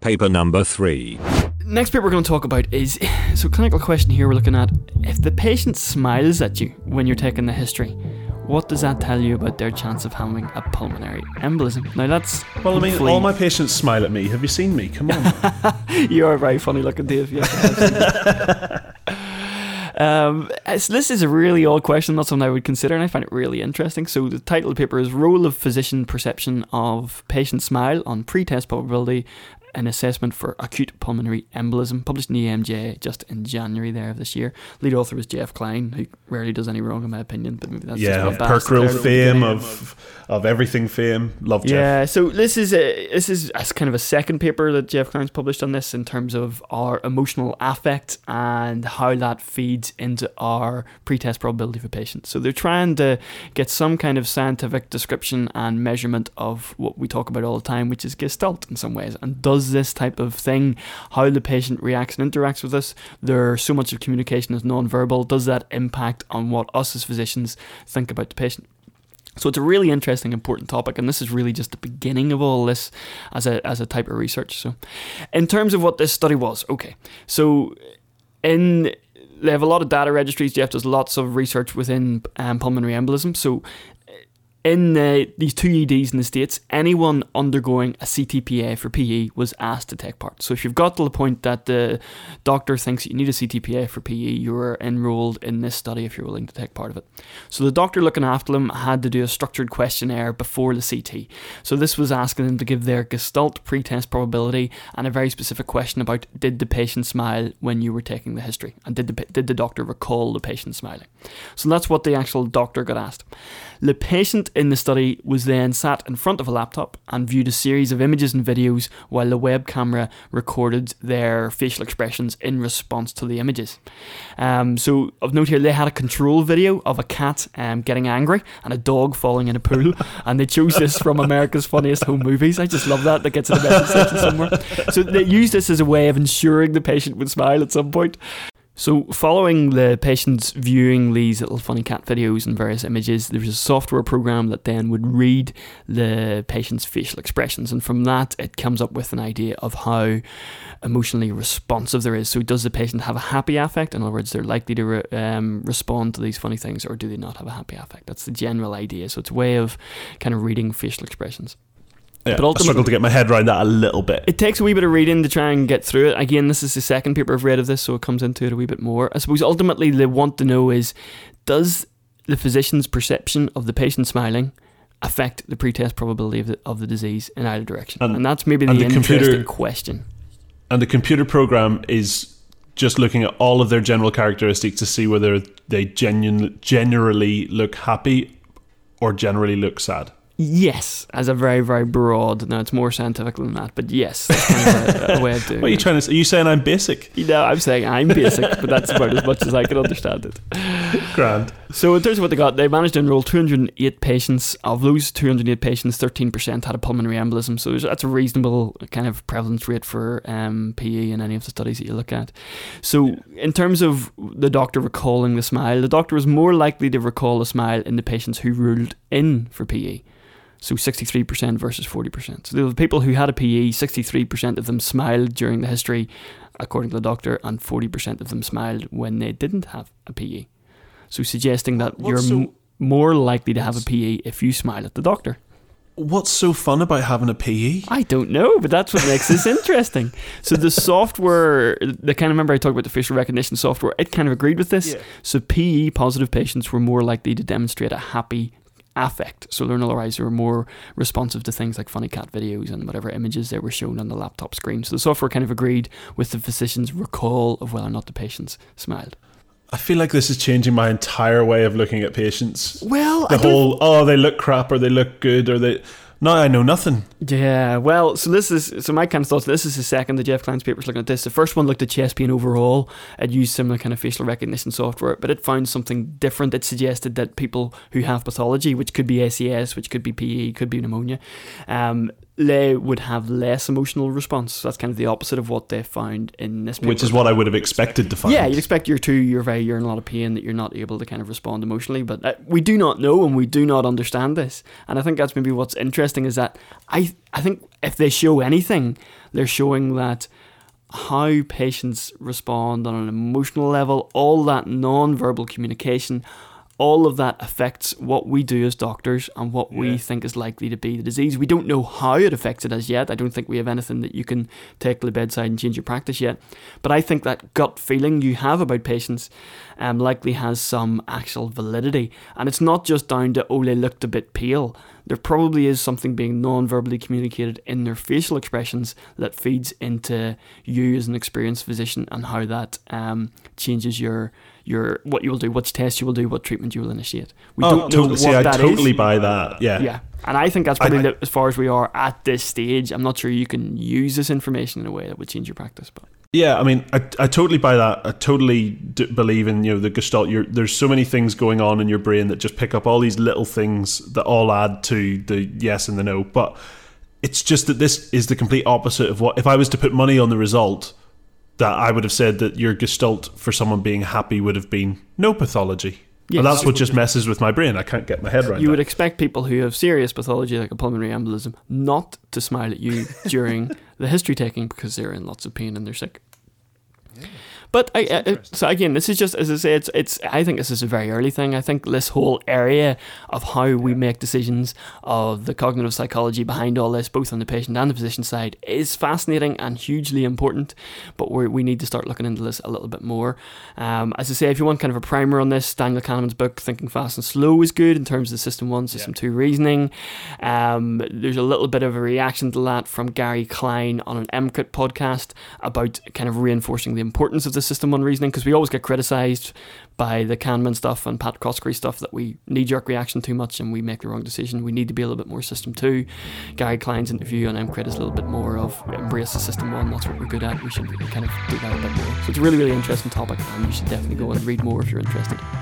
paper number 3. Next paper we're going to talk about is, so clinical question here we're looking at, if the patient smiles at you when you're taking the history, what does that tell you about their chance of having a pulmonary embolism? Now that's... Well, I mean, all my patients smile at me. Have you seen me? Come on. You are very funny looking, Dave. Yeah. So this is a really odd question, not something I would consider, and I find it really interesting. So the title of the paper is Role of Physician Perception of Patient Smile on Pre-Test Probability, an assessment for acute pulmonary embolism, published in the EMJ just in January there of this year. Lead author was Jeff Klein, who rarely does any wrong in my opinion, but maybe that's of Percril fame, of everything fame. Love Jeff. Yeah, so this is kind of a second paper that Jeff Klein's published on this in terms of our emotional affect and how that feeds into our pre-test probability for patients. So they're trying to get some kind of scientific description and measurement of what we talk about all the time, which is Gestalt in some ways. And does this type of thing, how the patient reacts and interacts with us, there's so much of communication is non-verbal, does that impact on what us as physicians think about the patient? So it's a really interesting, important topic, and this is really just the beginning of all this as a type of research. So in terms of what this study was, okay, so they have a lot of data registries. Jeff does lots of research within pulmonary embolism. So in these two EDs in the States, anyone undergoing a CTPA for PE was asked to take part. So if you've got to the point that the doctor thinks you need a CTPA for PE, you're enrolled in this study if you're willing to take part of it. So the doctor looking after them had to do a structured questionnaire before the CT. So this was asking them to give their Gestalt pre-test probability and a very specific question about, did the patient smile when you were taking the history? And did the doctor recall the patient smiling? So that's what the actual doctor got asked. The patient in the study was then sat in front of a laptop and viewed a series of images and videos while the web camera recorded their facial expressions in response to the images. So of note here, they had a control video of a cat getting angry and a dog falling in a pool, and they chose this from America's Funniest Home Movies. I just love that gets in the message section somewhere. So they used this as a way of ensuring the patient would smile at some point. So following the patients viewing these little funny cat videos and various images, there was a software program that then would read the patient's facial expressions, and from that it comes up with an idea of how emotionally responsive there is. So does the patient have a happy affect? In other words, they're likely to respond to these funny things, or do they not have a happy affect? That's the general idea. So it's a way of kind of reading facial expressions. Yeah, but I struggle to get my head around that a little bit. It takes a wee bit of reading to try and get through it. Again, this is the second paper I've read of this, so it comes into it a wee bit more. I suppose ultimately they want to know is, does the physician's perception of the patient smiling affect the pre-test probability of the disease in either direction? And that's maybe the interesting question. And the computer program is just looking at all of their general characteristics to see whether they generally look happy or generally look sad. Yes, as a very, very broad. Now, it's more scientific than that, but yes, that's kind of a way of doing it. What are you trying to say? Are you saying I'm basic? No, I'm saying I'm basic, but that's about as much as I can understand it. Grand. So in terms of what they got, they managed to enroll 208 patients. Of those 208 patients, 13% had a pulmonary embolism, so that's a reasonable kind of prevalence rate for PE in any of the studies that you look at. So in terms of the doctor recalling the smile, the doctor was more likely to recall a smile in the patients who ruled in for PE. So 63% versus 40%. So the people who had a PE, 63% of them smiled during the history, according to the doctor, and 40% of them smiled when they didn't have a PE. So suggesting that you're more likely to have a PE if you smile at the doctor. What's so fun about having a PE? I don't know, but that's what makes this interesting. So the software, remember I talked about the facial recognition software, it kind of agreed with this. Yeah. So PE positive patients were more likely to demonstrate a happy affect. So in other words, they were more responsive to things like funny cat videos and whatever images they were shown on the laptop screen. So the software kind of agreed with the physician's recall of whether or not the patients smiled. I feel like this is changing my entire way of looking at patients. Well, they look crap or they look good or they... Now I know nothing. Yeah, well, so my kind of thoughts, this is the second of Jeff Klein's papers looking at this. The first one looked at chest pain overall. It used similar kind of facial recognition software, but it found something different. It suggested that people who have pathology, which could be ACS, which could be PE, could be pneumonia, they would have less emotional response. So that's kind of the opposite of what they found in this paper. Which is what I would have expected to find. Yeah, you'd expect you're in a lot of pain, that you're not able to kind of respond emotionally. But we do not know, and we do not understand this. And I think that's maybe what's interesting, is that I think if they show anything, they're showing that how patients respond on an emotional level, all that non-verbal communication, all of that affects what we do as doctors and what we think is likely to be the disease. We don't know how it affects it as yet. I don't think we have anything that you can take to the bedside and change your practice yet. But I think that gut feeling you have about patients likely has some actual validity. And it's not just down to, they looked a bit pale. There probably is something being non-verbally communicated in their facial expressions that feeds into you as an experienced physician, and how that changes your what you will do, which test you will do, what treatment you will initiate. We don't know what that is. I totally buy that. Yeah. And I think that's probably as far as we are at this stage. I'm not sure you can use this information in a way that would change your practice, but yeah, I mean, I totally buy that. I totally believe in, the Gestalt. There's so many things going on in your brain that just pick up all these little things that all add to the yes and the no. But it's just that this is the complete opposite of what, if I was to put money on the result, that I would have said that your Gestalt for someone being happy would have been no pathology. Yes. And that's what just messes with my brain. I can't get my head around that. You would expect people who have serious pathology like a pulmonary embolism not to smile at you during the history taking, because they're in lots of pain and they're sick. Yeah. But so again, this is just, as I say, it's. I think this is a very early thing. I think this whole area of how we make decisions, of the cognitive psychology behind all this, both on the patient and the physician side, is fascinating and hugely important. But we need to start looking into this a little bit more. As I say, if you want kind of a primer on this, Daniel Kahneman's book Thinking Fast and Slow is good in terms of System 1, System 2 reasoning. There's a little bit of a reaction to that from Gary Klein on an MCRIT podcast about kind of reinforcing the importance of the System 1 reasoning, because we always get criticised by the Kahneman stuff and Pat Coskery stuff that we knee-jerk reaction too much and we make the wrong decision. We need to be a little bit more System 2. Gary Klein's interview on MCRIT is a little bit more of embrace the System 1, that's what we're good at, we should kind of do that a bit more. So it's a really, really interesting topic, and you should definitely go and read more if you're interested.